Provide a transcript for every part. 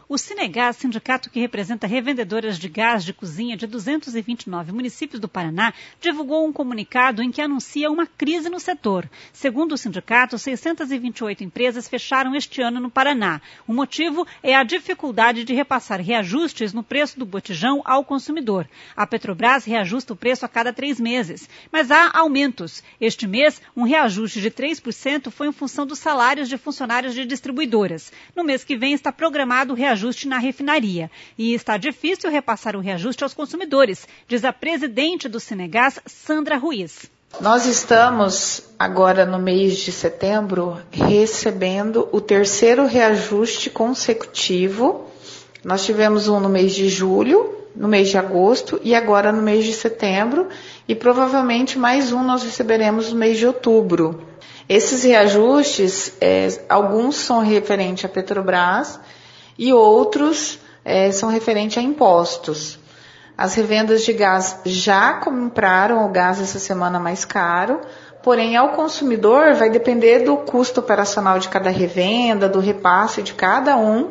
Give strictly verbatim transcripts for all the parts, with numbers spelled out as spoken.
O Sinegás, sindicato que representa revendedoras de gás de cozinha de duzentos e vinte e nove municípios do Paraná, divulgou um comunicado em que anuncia uma crise no setor. Segundo o sindicato, seiscentas e vinte e oito empresas fecharam este ano no Paraná. O motivo é a dificuldade de repassar reajustes no preço do botijão ao consumidor. A Petrobras reajusta o preço a cada três meses, mas há aumentos. Este mês, um reajuste de três por cento foi em função dos salários de funcionários de distribuidoras. No mês que vem está programado o reajuste na refinaria. E está difícil repassar o reajuste aos consumidores, diz a presidente do Sinegás, Sandra Ruiz. Nós estamos agora no mês de setembro recebendo o terceiro reajuste consecutivo. Nós tivemos um no mês de julho, no mês de agosto e agora no mês de setembro, e provavelmente mais um nós receberemos no mês de outubro. Esses reajustes, é, alguns são referentes à Petrobras e outros é, são referentes a impostos. As revendas de gás já compraram o gás essa semana mais caro, porém ao consumidor vai depender do custo operacional de cada revenda, do repasse de cada um,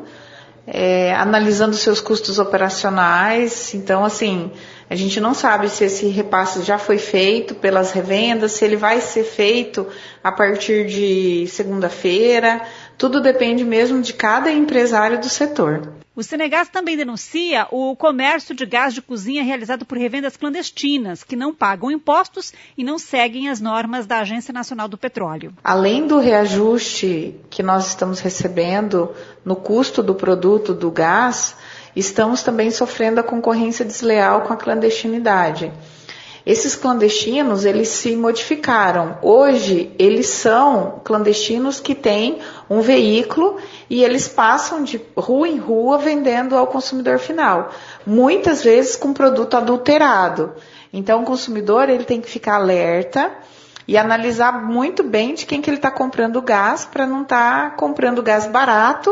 é, analisando seus custos operacionais. Então, assim, a gente não sabe se esse repasse já foi feito pelas revendas, se ele vai ser feito a partir de segunda-feira. Tudo depende mesmo de cada empresário do setor. O Sinegás também denuncia o comércio de gás de cozinha realizado por revendas clandestinas, que não pagam impostos e não seguem as normas da Agência Nacional do Petróleo. Além do reajuste que nós estamos recebendo no custo do produto do gás, estamos também sofrendo a concorrência desleal com a clandestinidade. Esses clandestinos, eles se modificaram. Hoje, eles são clandestinos que têm um veículo e eles passam de rua em rua vendendo ao consumidor final. Muitas vezes com produto adulterado. Então, o consumidor ele tem que ficar alerta e analisar muito bem de quem que ele está comprando gás para não estar tá comprando gás barato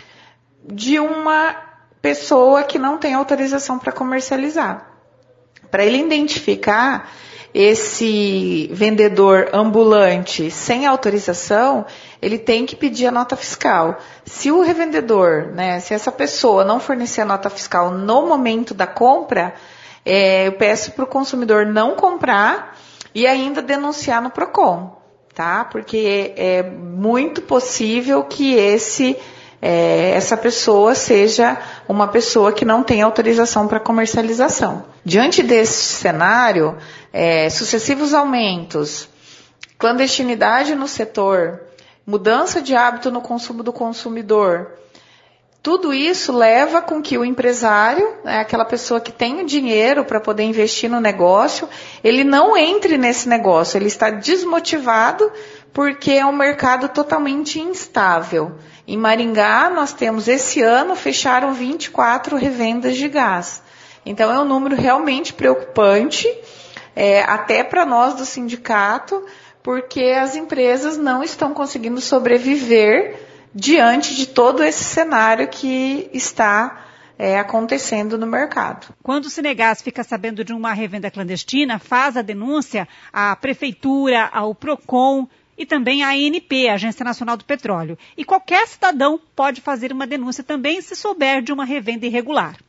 de uma pessoa que não tem autorização para comercializar. Para ele identificar esse vendedor ambulante sem autorização, ele tem que pedir a nota fiscal. Se o revendedor, né, se essa pessoa não fornecer a nota fiscal no momento da compra, é, eu peço para o consumidor não comprar e ainda denunciar no Procon, tá? Porque é muito possível que esse É, essa pessoa seja uma pessoa que não tem autorização para comercialização. Diante desse cenário, é, sucessivos aumentos, clandestinidade no setor, mudança de hábito no consumo do consumidor, tudo isso leva com que o empresário, né, aquela pessoa que tem o dinheiro para poder investir no negócio, ele não entre nesse negócio, ele está desmotivado porque é um mercado totalmente instável. Em Maringá, nós temos esse ano, fecharam vinte e quatro revendas de gás. Então, é um número realmente preocupante, é, até para nós do sindicato, porque as empresas não estão conseguindo sobreviver diante de todo esse cenário que está é, acontecendo no mercado. Quando o Sinegás fica sabendo de uma revenda clandestina, faz a denúncia à Prefeitura, ao Procon, e também a A N P, a Agência Nacional do Petróleo. E qualquer cidadão pode fazer uma denúncia também se souber de uma revenda irregular.